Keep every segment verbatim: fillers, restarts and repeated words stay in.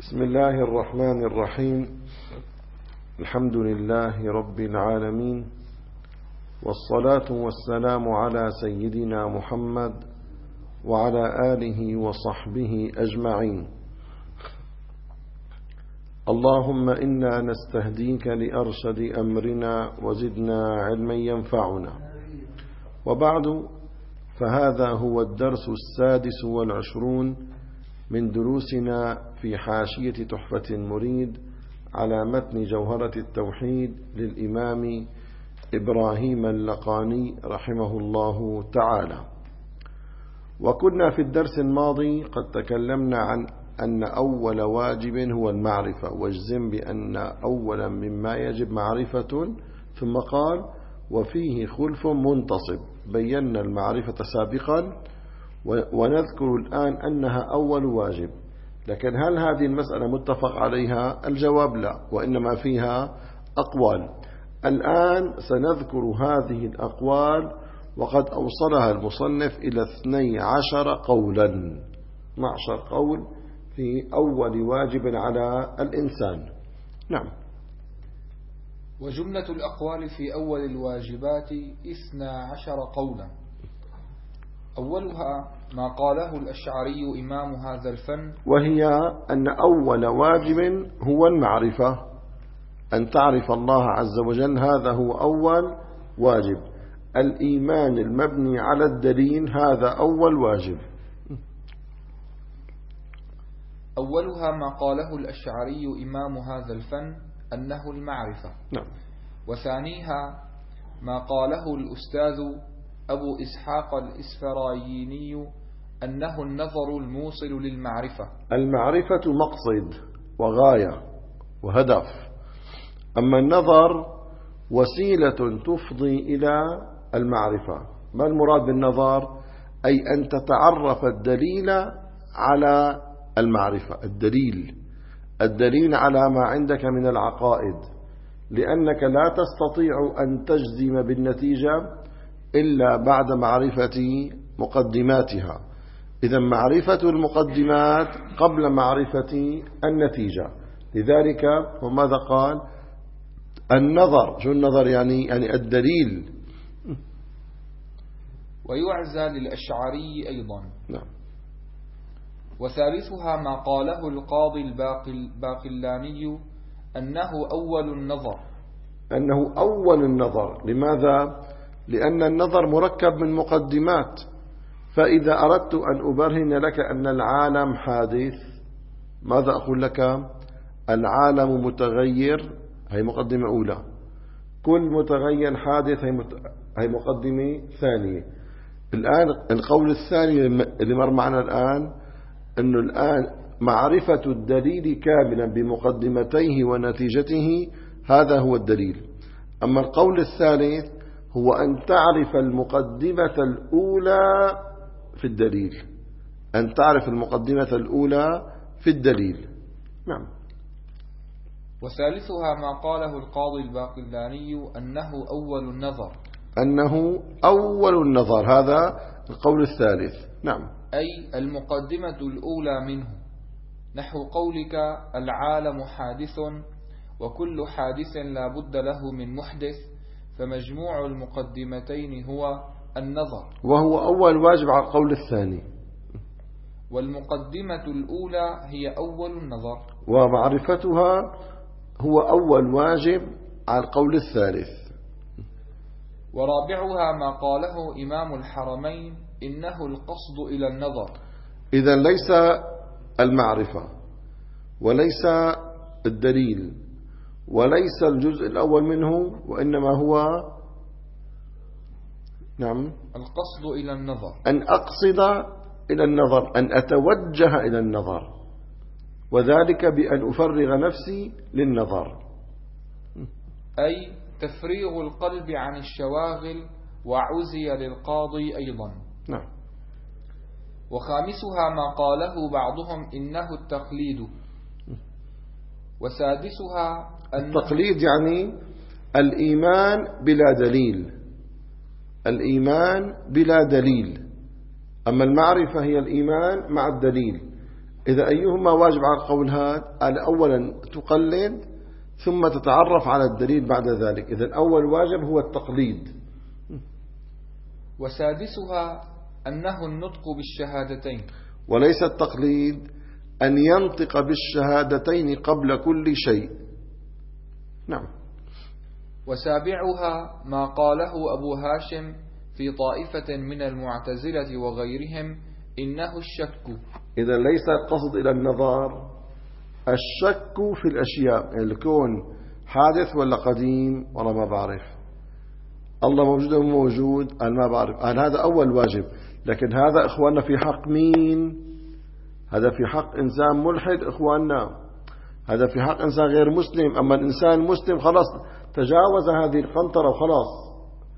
بسم الله الرحمن الرحيم. الحمد لله رب العالمين، والصلاة والسلام على سيدنا محمد وعلى آله وصحبه أجمعين. اللهم إنا نستهديك لأرشد أمرنا وزدنا علما ينفعنا. وبعد، فهذا هو الدرس السادس والعشرون من دروسنا في حاشية تحفة المريد على متن جوهرة التوحيد للإمام إبراهيم اللقاني رحمه الله تعالى. وكنا في الدرس الماضي قد تكلمنا عن أن أول واجب هو المعرفة، واجزم بأن أولا مما يجب معرفة، ثم قال وفيه خلف منتصب. بينا المعرفة سابقا ونذكر الآن أنها أول واجب، لكن هل هذه المسألة متفق عليها؟ الجواب لا، وإنما فيها أقوال. الآن سنذكر هذه الأقوال، وقد أوصلها المصنف إلى اثني عشر قولا، اثني عشر قول في أول واجب على الإنسان. نعم. وجملة الأقوال في أول الواجبات اثنى عشر قولا. أولها ما قاله الأشعري إمام هذا الفن، وهي أن أول واجب هو المعرفة، أن تعرف الله عز وجل، هذا هو أول واجب. الإيمان المبني على الدليل هذا أول واجب. أولها ما قاله الأشعري إمام هذا الفن أنه المعرفة. نعم. وثانيها ما قاله الأستاذ أبو إسحاق الإسفرايني أنه النظر الموصل للمعرفة. المعرفة مقصد وغاية وهدف، أما النظر وسيلة تفضي إلى المعرفة. ما المراد بالنظر؟ أي أن تتعرف الدليل على المعرفة، الدليل الدليل على ما عندك من العقائد، لأنك لا تستطيع أن تجزم بالنتيجة إلا بعد معرفة مقدماتها. إذا معرفة المقدمات قبل معرفة النتيجة. لذلك وماذا قال؟ النظر. شو النظر يعني؟ يعني الدليل. ويعزى للأشعري أيضا. نعم. وثالثها ما قاله القاضي الباقلاني أنه أول النظر. أنه أول النظر. لماذا؟ لأن النظر مركب من مقدمات، فإذا أردت أن أبرهن لك أن العالم حادث، ماذا أقول لك؟ العالم متغير، هي مقدمة أولى. كل متغير حادث، هي مقدمة ثانية. الآن القول الثاني اللي مر معنا الآن، أنه الآن معرفة الدليل كاملا بمقدمتيه ونتيجته، هذا هو الدليل. أما القول الثالث هو أن تعرف المقدمة الأولى في الدليل، أن تعرف المقدمة الأولى في الدليل. نعم. وثالثها ما قاله القاضي الباقلاني أنه أول النظر. أنه أول النظر، هذا القول الثالث. نعم. أي المقدمة الأولى منه، نحو قولك العالم حادث، وكل حادث لا بد له من محدث، فمجموع المقدمتين هو النظر، وهو أول واجب على القول الثاني. والمقدمة الأولى هي أول النظر، ومعرفتها هو أول واجب على القول الثالث. ورابعها ما قاله إمام الحرمين إنه القصد إلى النظر. إذن ليس المعرفة وليس الدليل وليس الجزء الأول منه، وإنما هو نعم القصد إلى النظر، أن أقصد إلى النظر، أن أتوجه إلى النظر، وذلك بأن أفرغ نفسي للنظر. أي تفريغ القلب عن الشواغل، وعزي للقاضي أيضا. نعم. وخامسها ما قاله بعضهم إنه التقليد. وسادسها التقليد يعني الإيمان بلا دليل، الإيمان بلا دليل. أما المعرفة هي الإيمان مع الدليل، إذا أيهما واجب على القول هذا؟ أولا تقلد ثم تتعرف على الدليل بعد ذلك. إذا الأول واجب هو التقليد. وسادسها أنه النطق بالشهادتين، وليس التقليد أن ينطق بالشهادتين قبل كل شيء. نعم. وسابعها ما قاله أبو هاشم في طائفة من المعتزلة وغيرهم إنه الشك. إذا ليس القصد إلى النظر، الشك في الأشياء، يعني الكون حادث ولا قديم ولا ما بعرف، الله موجود ولا موجود أنا ما بعرف، أنا هذا أول واجب. لكن هذا إخواننا في حق مين؟ هذا في حق إنسان ملحد إخواننا، هذا في حق إنسان غير مسلم. أما الإنسان المسلم خلاص تجاوز هذه القنطرة وخلاص.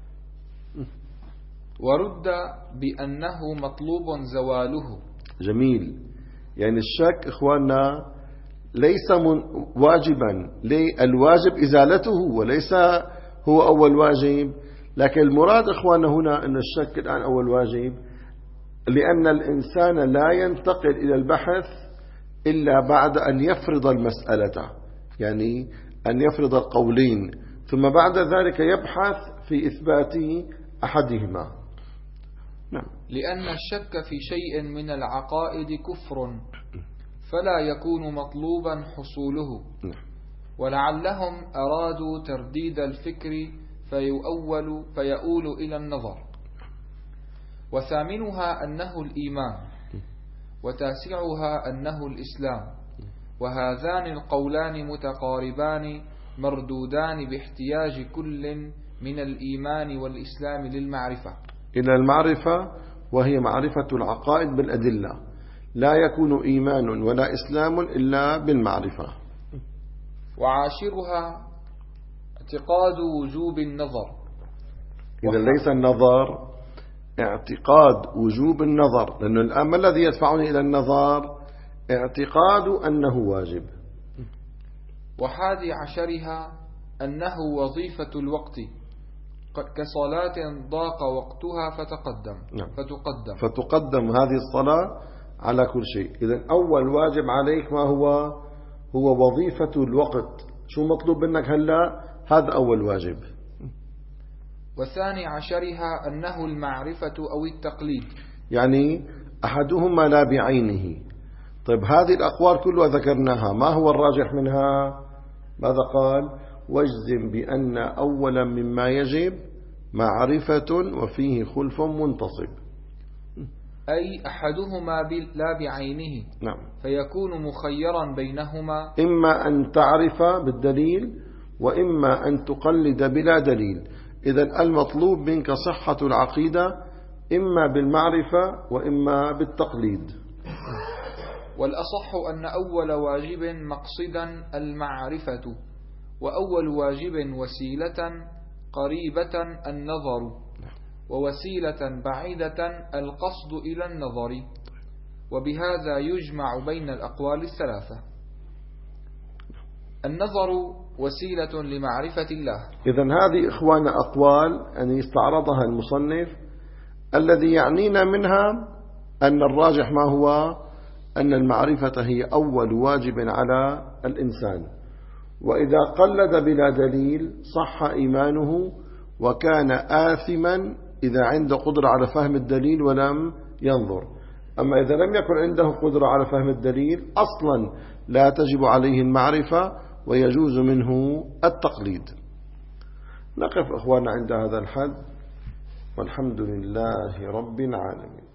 ورد بأنه مطلوب زواله. جميل. يعني الشك إخواننا ليس واجبا، الواجب إزالته وليس هو أول واجب. لكن المراد إخواننا هنا أن الشك الآن أول واجب، لأن الإنسان لا ينتقل إلى البحث إلا بعد أن يفرض المسألة، يعني أن يفرض القولين، ثم بعد ذلك يبحث في إثبات أحدهما. نعم. لأن الشك في شيء من العقائد كفر، فلا يكون مطلوبا حصوله. نعم. ولعلهم أرادوا ترديد الفكر فيؤول فيؤول إلى النظر. وثامنها أنه الإيمان، وتاسعها أنه الإسلام. وهذان القولان متقاربان مردودان باحتياج كل من الإيمان والإسلام للمعرفة، إلى المعرفة، وهي معرفة العقائد بالأدلة. لا يكون إيمان ولا إسلام إلا بالمعرفة. وعاشرها اعتقاد وجوب النظر. إذا ليس النظر اعتقاد وجوب النظر، لأنه الآن ما الذي يدفعني إلى النظر؟ اعتقاد أنه واجب. وحادي عشرها أنه وظيفة الوقت كصلاة ضاق وقتها فتقدم. نعم. فتقدم فتقدم هذه الصلاة على كل شيء. إذا أول واجب عليك ما هو؟ هو وظيفة الوقت. شو مطلوب منك هلا؟ هذا أول واجب. وثاني عشرها أنه المعرفة أو التقليد، يعني أحدهما لا بعينه. طيب هذه الأقوال كلها ذكرناها، ما هو الراجح منها؟ ماذا قال؟ واجزم بأن أولا مما يجب معرفة وفيه خلف منتصب، أي أحدهما لا بعينه. نعم. فيكون مخيرا بينهما، إما أن تعرف بالدليل وإما أن تقلد بلا دليل. إذا المطلوب منك صحة العقيدة إما بالمعرفة وإما بالتقليد. والأصح أن أول واجب مقصدا المعرفة، وأول واجب وسيلة قريبة النظر، ووسيلة بعيدة القصد إلى النظر. وبهذا يجمع بين الأقوال الثلاثة. النظر وسيلة لمعرفة الله. إذن هذه إخوان أقوال يعني استعرضها المصنف، الذي يعنينا منها أن الراجح ما هو؟ أن المعرفة هي أول واجب على الإنسان، وإذا قلد بلا دليل صح إيمانه وكان آثما إذا عنده قدرة على فهم الدليل ولم ينظر. أما إذا لم يكن عنده قدرة على فهم الدليل أصلا لا تجب عليه المعرفة ويجوز منه التقليد. نقف إخوانا عند هذا الحد، والحمد لله رب العالمين.